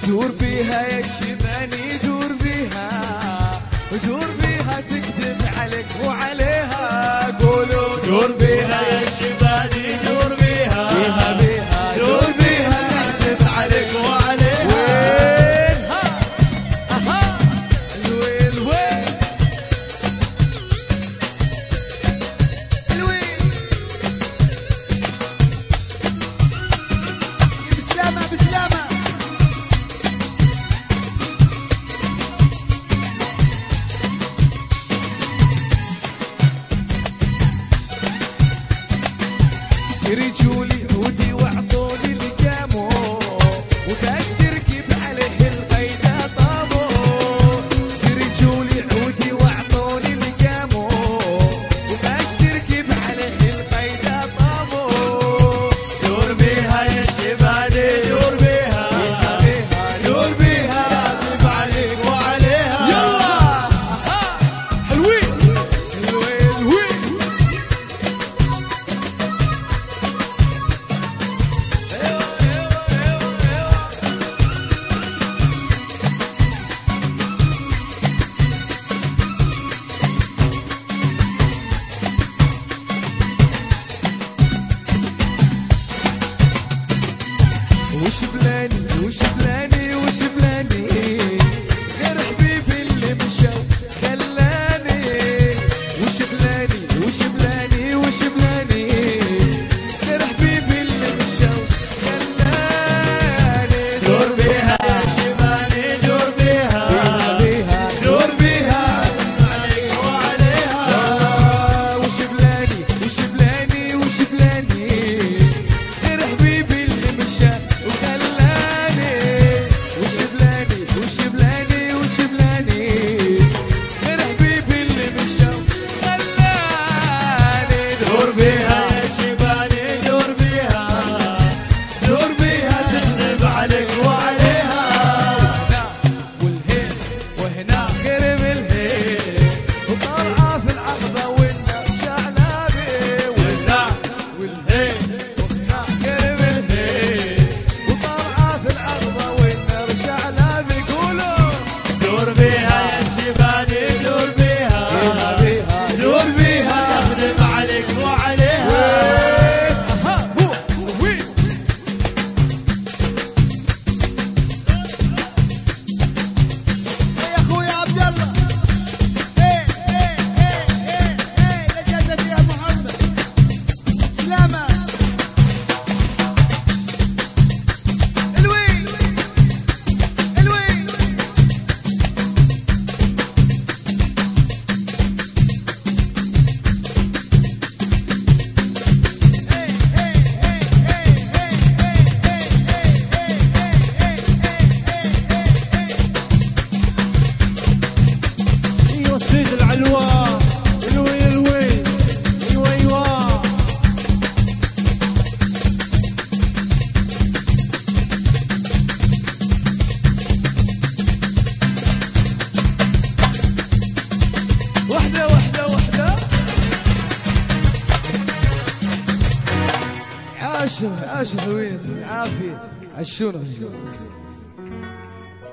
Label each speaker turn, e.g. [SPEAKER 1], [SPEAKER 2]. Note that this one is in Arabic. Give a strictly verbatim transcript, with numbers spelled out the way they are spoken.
[SPEAKER 1] دور بيها يا الشباني دور بيها دور بيها تكذب عليك وعليها قولوا
[SPEAKER 2] دور بيها يا الشباني دور بيها
[SPEAKER 1] بيها بيها
[SPEAKER 2] دور بيها تكذب عليك وعليها.
[SPEAKER 1] وين ها اها الويل وين الويل
[SPEAKER 3] بسلامة بسلامة.
[SPEAKER 1] رجولي عودي وعطوني الجامو وكاش تركب عليه القيدة طابو رجولي عودي وعطوني الجامو وكاش تركب عليه القيدة طابو
[SPEAKER 2] دور بيها يا الشباني دور بيها دور بيها تكذب عليك وعليها.
[SPEAKER 1] يلا اها حلوين الويل وين وش بلاني وش بلاني وش بلاني غير حبيبي اللي مشى خلاني وش بلاني وش بلاني وش بلاني غير حبيبي اللي مشى خلاني
[SPEAKER 2] دور بيها يا الشباني دور بيها
[SPEAKER 1] بيها
[SPEAKER 2] دور بيها تكذب عليك وعليها.
[SPEAKER 1] وش بلاني وش بلاني وش بلاني غير حبيبي اللي مشى وخلاني وش بلاني وش بلاني وش بلاني غير حبيبي اللي مشى وخلاني
[SPEAKER 2] دور بيها يا الشباني دور بيها دور بيها تكذب عليك وعليها.
[SPEAKER 1] هنا والهين وهنا قرب الهين وطالعه في العقبه والنار شعلابي
[SPEAKER 2] وهنا
[SPEAKER 1] والهين وهنا قرب الهين وطالعه في العقبه والنار شعلابي قولوا
[SPEAKER 2] دور بيها يا الشباني دور بيها
[SPEAKER 1] بيها
[SPEAKER 2] دور بيها تكذب عليك وعليها.
[SPEAKER 1] اها هو وين
[SPEAKER 3] يا اخويا عبد الله. ايه ايه ايه ايه ايه الاجازة فيها محمد. سلامة. الوي الوي.
[SPEAKER 2] ايوه السيد العلوى الوي الوي ايوه ايوه.
[SPEAKER 1] وحده وحده وحده عاشر عاشر وين العافيه عشونا